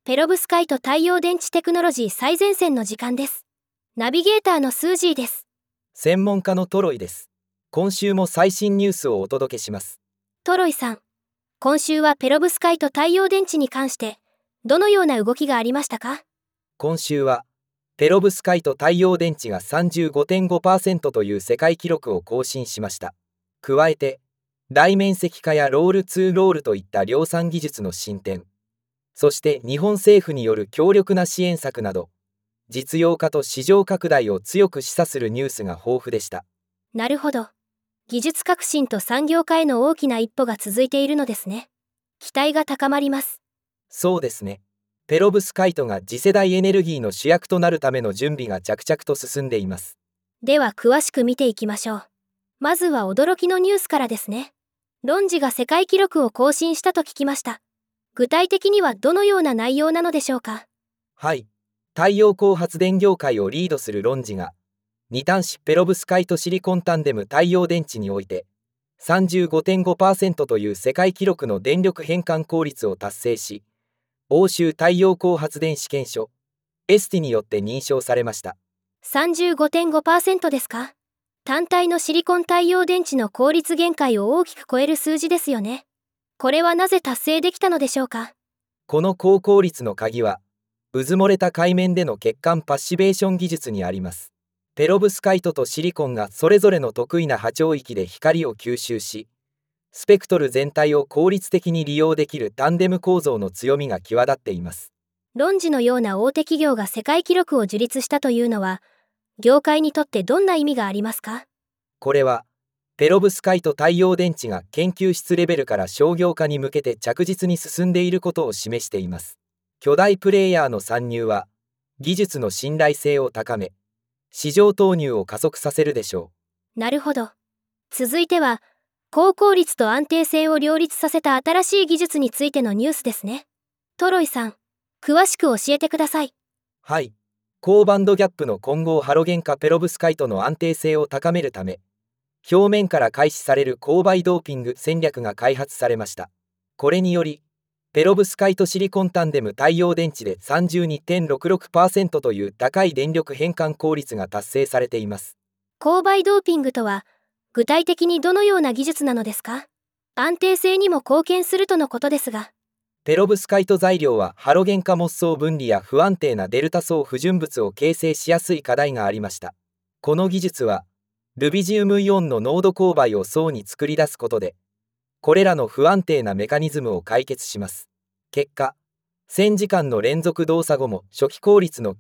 ペロブスカイト太陽電池テクノロジー最前線の時間です。ナビゲーターのスージーです。 専門家のトロイです。今週も最新ニュースをお届けします。 トロイさん、今週はペロブスカイト太陽電池に関してどのような動きがありましたか？ 今週はペロブスカイト太陽電池が 35.5% という世界記録を更新しました。加えて大面積化やロール2ロールといった量産技術の進展、そして日本政府による強力な支援策など、実用化と市場拡大を強く示唆するニュースが豊富でした。 なるほど。技術革新と産業化への大きな一歩が続いているのですね。期待が高まります。 そうですね。ペロブスカイトが次世代エネルギーの主役となるための準備が着々と進んでいます。 では詳しく見ていきましょう。まずは驚きのニュースからですね。ロンジが世界記録を更新したと聞きました。具体的にはどのような内容なのでしょうか？ はい。太陽光発電業界をリードするロンジが、2端子ペロブスカイトシリコンタンデム太陽電池において、35.5% という世界記録の電力変換効率を達成し、欧州太陽光発電試験所、エスティによって認証されました。 35.5% ですか？単体のシリコン太陽電池の効率限界を大きく超える数字ですよね。これはなぜ達成できたのでしょうか？ この高効率の鍵は、渦漏れた海面での欠陥パッシベーション技術にあります。ペロブスカイトとシリコンがそれぞれの得意な波長域で光を吸収し、スペクトル全体を効率的に利用できるタンデム構造の強みが際立っています。 ロンジのような大手企業が世界記録を樹立したというのは、業界にとってどんな意味がありますか？ これは、ペロブスカイト太陽電池が研究室レベルから商業化に向けて着実に進んでいることを示しています。巨大プレイヤーの参入は、技術の信頼性を高め、市場投入を加速させるでしょう。なるほど。続いては、高効率と安定性を両立させた新しい技術についてのニュースですね。トロイさん、詳しく教えてください。 はい。高バンドギャップの混合ハロゲン化ペロブスカイトの安定性を高めるため、表面から開始される勾配ドーピング戦略が開発されました。これにより、ペロブスカイトシリコンタンデム太陽電池で 32.66% という高い電力変換効率が達成されています。 勾配ドーピングとは、具体的にどのような技術なのですか？安定性にも貢献するとのことですが。 ペロブスカイト材料はハロゲン化モッソー分離や不安定なデルタ層不純物を形成しやすい課題がありました。この技術は、ルビジウムイオンの濃度勾配を層に作り出すことで、これらの不安定なメカニズムを解決します。結果、1000時間の連続動作後も初期効率の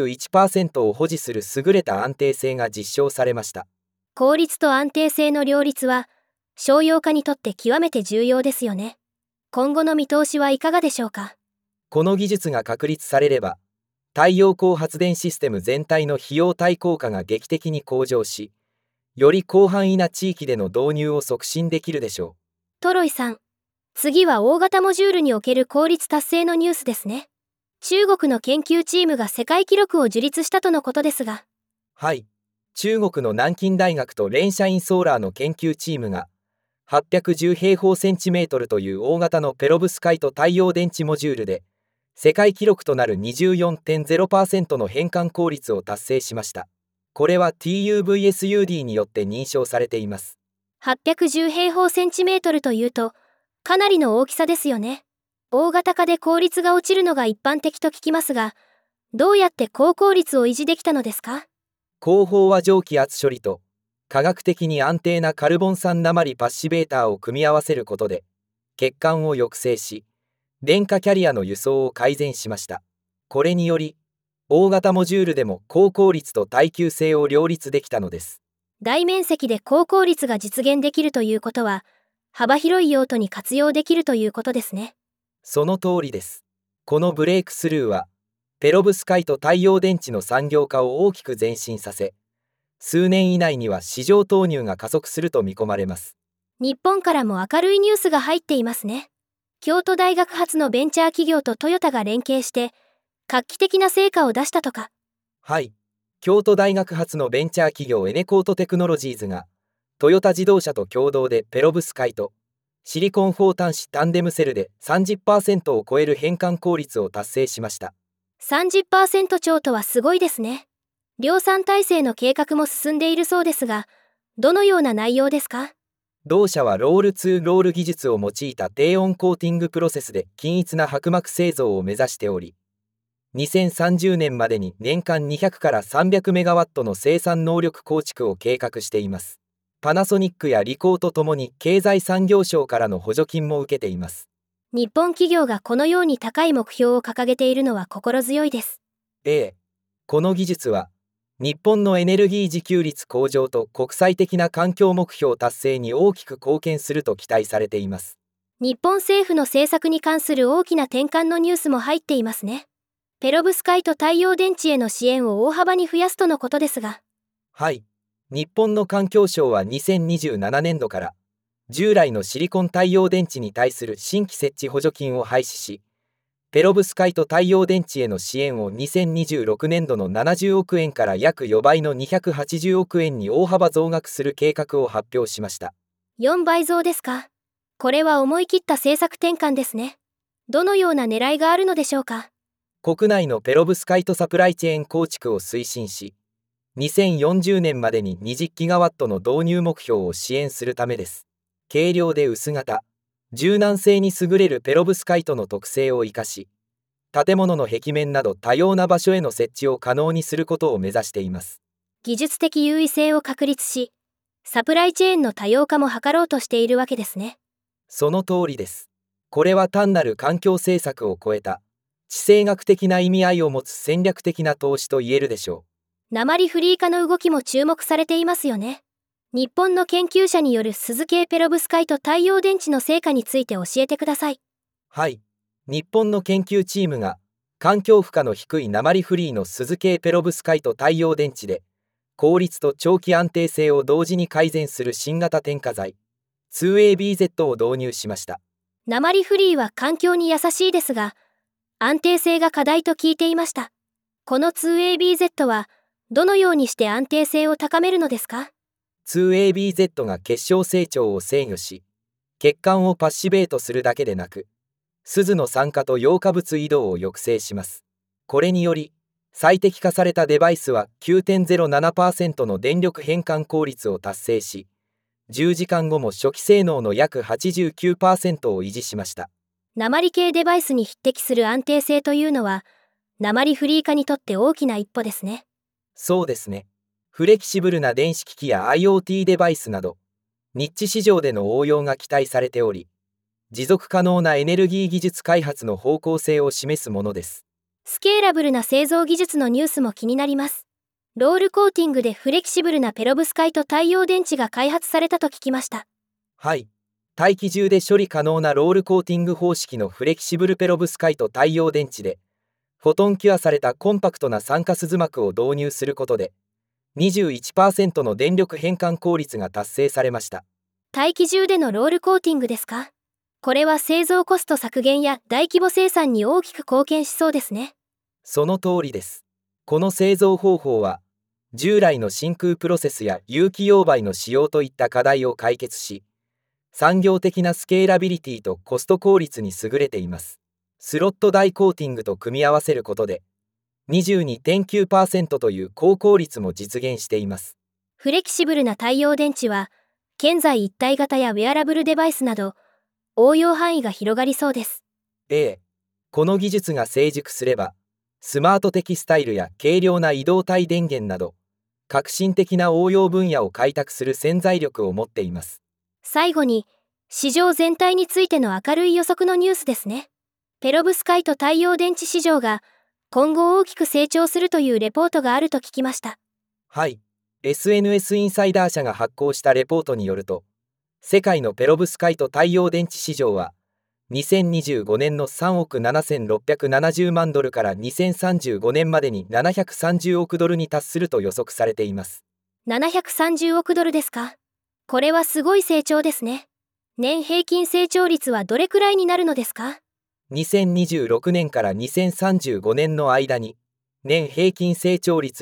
91% を保持する優れた安定性が実証されました。 効率と安定性の両立は、商用化にとって極めて重要ですよね。今後の見通しはいかがでしょうか？ この技術が確立されれば、太陽光発電システム全体の費用対効果が劇的に向上し、より広範囲な地域での導入を促進できるでしょう。 トロイさん、次は大型モジュールにおける効率達成のニュースですね。中国の研究チームが世界記録を樹立したとのことですが。 はい。中国の南京大学とレンシャインソーラーの研究チームが、810平方センチメートルという大型のペロブスカイト太陽電池モジュールで、世界記録となる 24.0% の変換効率を達成しました。これは TUVSUD によって認証されています。 810平方センチメートルというと、かなりの大きさですよね。大型化で効率が落ちるのが一般的と聞きますが、どうやって高効率を維持できたのですか？ 後方は蒸気圧処理と、科学的に安定なカルボン酸鉛パッシベーターを組み合わせることで、欠陥を抑制し、電化キャリアの輸送を改善しました。これにより、大型モジュールでも高効率と耐久性を両立できたのです。 大面積で高効率が実現できるということは、幅広い用途に活用できるということですね。 その通りです。このブレイクスルーは、ペロブスカイト太陽電池の産業化を大きく前進させ、数年以内には市場投入が加速すると見込まれます。 日本からも明るいニュースが入っていますね。京都大学発のベンチャー企業とトヨタが連携して、画期的な成果を出したとか。 はい。京都大学発のベンチャー企業エネコートテクノロジーズが、トヨタ自動車と共同でペロブスカイト、 シリコン4端子タンデムセルで 30% を超える変換効率を達成しました。 30% 超とはすごいですね。量産体制の計画も進んでいるそうですが、どのような内容ですか？ 同社はロール2ロール技術を用いた低温コーティングプロセスで均一な薄膜製造を目指しており、2030年までに年間200から300メガワットの生産能力構築を計画しています。パナソニックやリコーとともに経済産業省からの補助金も受けています。 日本企業がこのように高い目標を掲げているのは心強いです。 この技術は日本のエネルギー自給率向上と国際的な環境目標達成に大きく貢献すると期待されています。 日本政府の政策に関する大きな転換のニュースも入っていますね。ペロブスカイト太陽電池への支援を大幅に増やすとのことですが。 はい。日本の環境省は2027年度から従来のシリコン太陽電池に対する新規設置補助金を廃止し、ペロブスカイト太陽電池への支援を2026年度の70億円から約4倍の280億円に大幅増額する計画を発表しました。 4倍増ですか。これは思い切った政策転換ですね。どのような狙いがあるのでしょうか。 国内のペロブスカイトサプライチェーン構築を推進し、2040年までに20ギガワットの導入目標を支援するためです。軽量で薄型、柔軟性に優れるペロブスカイトの特性を生かし、建物の壁面など多様な場所への設置を可能にすることを目指しています。 技術的優位性を確立し、サプライチェーンの多様化も図ろうとしているわけですね。 その通りです。これは単なる環境政策を超えた地政学的な意味合いを持つ戦略的な投資と言えるでしょう。 鉛フリー化の動きも注目されていますよね。日本の研究者による鈴系ペロブスカイト太陽電池の成果について教えてください。 はい。日本の研究チームが環境負荷の低い鉛フリーの鈴系ペロブスカイト太陽電池で効率と長期安定性を同時に改善する新型添加剤 2ABZ を導入しました。 鉛フリーは環境に優しいですが、安定性が課題と聞いていました。この 2ABZ はどのようにして安定性を高めるのですか？ 2ABZ が結晶成長を制御し、血管をパッシベートするだけでなく、錫の酸化と氧化物移動を抑制します。これにより、最適化されたデバイスは 9.07% の電力変換効率を達成し、10時間後も初期性能の約 89% を維持しました。 鉛系デバイスに匹敵する安定性というのは、鉛フリー化にとって大きな一歩ですね。 そうですね。フレキシブルな電子機器や IoT デバイスなど、ニッチ市場での応用が期待されており、持続可能なエネルギー技術開発の方向性を示すものです。 スケーラブルな製造技術のニュースも気になります。ロールコーティングでフレキシブルなペロブスカイト太陽電池が開発されたと聞きました。 はい。大気中で処理可能なロールコーティング方式のフレキシブルペロブスカイト太陽電池で、フォトンキュアされたコンパクトな酸化錫膜を導入することで、21% の電力変換効率が達成されました。 大気中でのロールコーティングですか？これは製造コスト削減や大規模生産に大きく貢献しそうですね。 その通りです。この製造方法は、従来の真空プロセスや有機溶媒の使用といった課題を解決し、産業的なスケーラビリティとコスト効率に優れています。スロットダイコーティングと組み合わせることで、22.9% という高効率も実現しています。 フレキシブルな太陽電池は、現在一体型やウェアラブルデバイスなど、応用範囲が広がりそうです。 この技術が成熟すれば、スマートテキスタイルや軽量な移動体電源など、革新的な応用分野を開拓する潜在力を持っています。 最後に、市場全体についての明るい予測のニュースですね。ペロブスカイト太陽電池市場が今後大きく成長するというレポートがあると聞きました。 はい。SNS インサイダー社が発行したレポートによると、世界のペロブスカイト太陽電池市場は、2025年の3億7670万ドルから2035年までに730億ドルに達すると予測されています。 730億ドルですか？これはすごい成長ですね。年平均成長率はどれくらいになるのですか ？2026年から2035年の間に、年平均成長率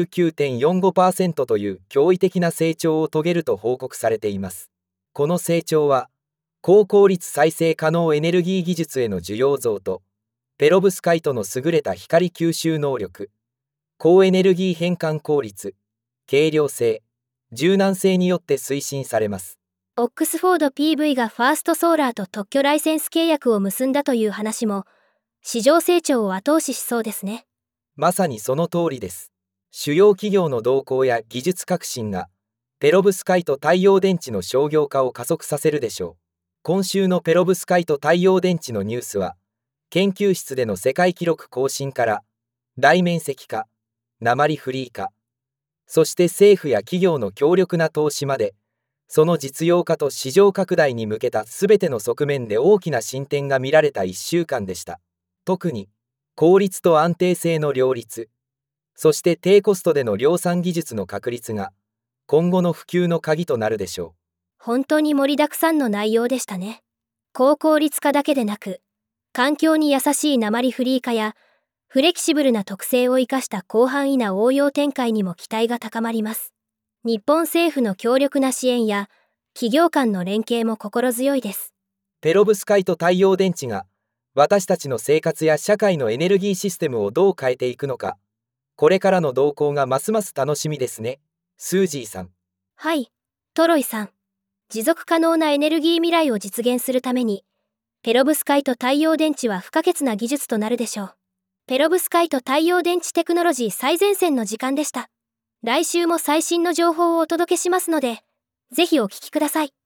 69.45% という驚異的な成長を遂げると報告されています。この成長は、 高効率再生可能エネルギー技術への需要増と、ペロブスカイトの優れた光吸収能力、高エネルギー変換効率、軽量性、柔軟性によって推進されます。 オックスフォード PV がファーストソーラーと特許ライセンス契約を結んだという話も、市場成長を後押ししそうですね。 まさにその通りです。主要企業の動向や技術革新が、ペロブスカイト太陽電池の商業化を加速させるでしょう。今週のペロブスカイト太陽電池のニュースは、研究室での世界記録更新から、大面積化、鉛フリー化、そして政府や企業の強力な投資まで、その実用化と市場拡大に向けたすべての側面で大きな進展が見られた1週間でした。特に、効率と安定性の両立、そして低コストでの量産技術の確立が、今後の普及の鍵となるでしょう。 本当に盛りだくさんの内容でしたね。高効率化だけでなく、環境に優しい鉛フリー化や、フレキシブルな特性を生かした広範囲な応用展開にも期待が高まります。日本政府の強力な支援や、企業間の連携も心強いです。 ペロブスカイト太陽電池が、私たちの生活や社会のエネルギーシステムをどう変えていくのか、これからの動向がますます楽しみですね。スージーさん。 はい、トロイさん。持続可能なエネルギー未来を実現するために、ペロブスカイト太陽電池は不可欠な技術となるでしょう。ペロブスカイト太陽電池テクノロジー最前線の時間でした。来週も最新の情報をお届けしますので、ぜひお聞きください。